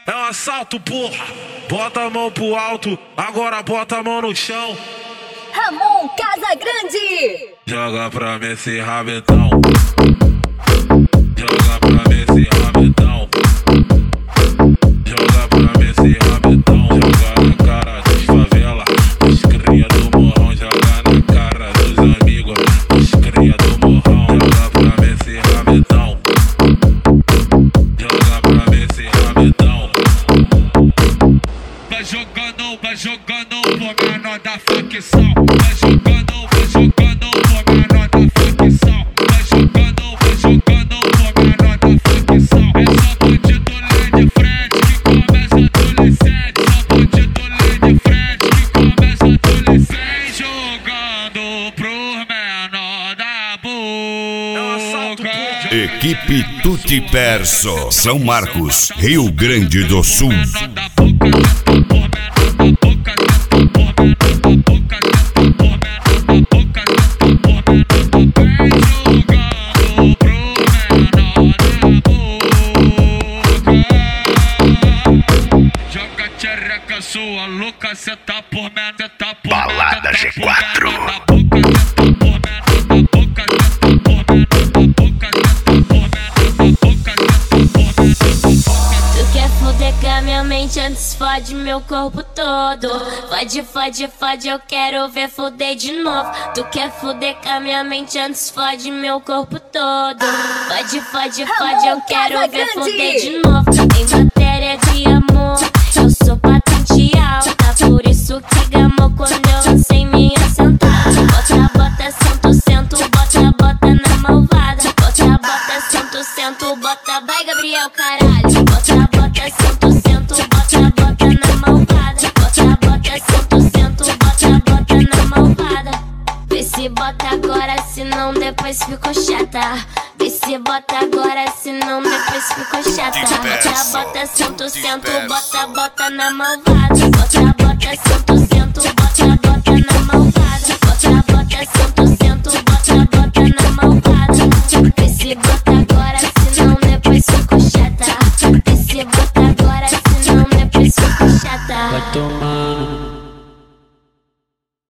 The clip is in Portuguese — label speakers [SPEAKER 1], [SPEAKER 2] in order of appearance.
[SPEAKER 1] É um assalto, porra. Bota a mão pro alto, agora bota a mão no chão.
[SPEAKER 2] Ramon Casagrande.
[SPEAKER 1] Joga pra mim esse rabetão. Joga pra mim esse rabetão. Joga pra mim esse rabetão. Joga na cara dos favela, os cria do morrão. Joga na cara dos amigos, os cria do morrão. Joga pra mim esse rabetão. Joga pra mim esse rabetão. Vai jogando por menor da facção. Vai jogando por menor da facção. Vai jogando por menor da facção. É só bandido linha de frente que começa adolescente. Só bandido linha de frente que começa adolescente. Vem jogando pro menor da boca.
[SPEAKER 3] Equipe Tutti Perso, São Marcos, Rio Grande do Sul.
[SPEAKER 1] Joga tchereca, sua louca, cê tá por merda, tá por
[SPEAKER 3] Balada G4.
[SPEAKER 4] Tu quer foder com a minha mente, antes fode meu corpo todo. Fode, eu quero ver foder de novo. Tu quer foder com a minha mente, antes fode meu corpo todo. Fode, eu quero ver foder de novo. Em matéria de amor, eu sou patente alta. Por isso que gamou quando eu lancei minha sentada. Bota, sento, bota na malvada. Bota, sento, bota, vai Gabriel, caralho. Bota, sento, bota na malvada. Bota, sento, bota na malvada. Vê se bota agora, senão depois ficou chata. Vê se bota agora, senão depois ficou chata. Bota, sento, bota na malvada. Bota, sento,